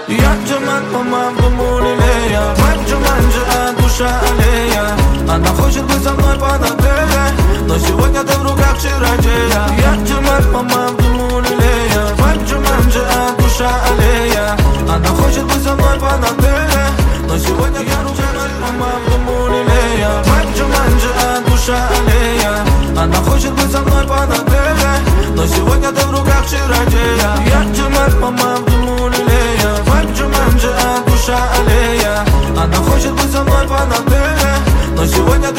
Я Джамаль, мама в дому лилея. Вайб Джуманджи, а душа аллея. Она хочет быть со мной под отелем, но сегодня ты в руках чародея. Я Джамаль, мама в дому лилея. Вайб Джуманджи, а душа аллея. Она хочет быть со мной под отелем, но сегодня я в руках мама в дому лилея. Вайб Джуманджи, а душа аллея. Она хочет быть со мной под отелем, но сегодня ты в руках чародея. Я Джамаль, мама в дому лилея. Вайб Джуманджи, а душа аллея. Она хочет быть со мной под отелем, но сегодня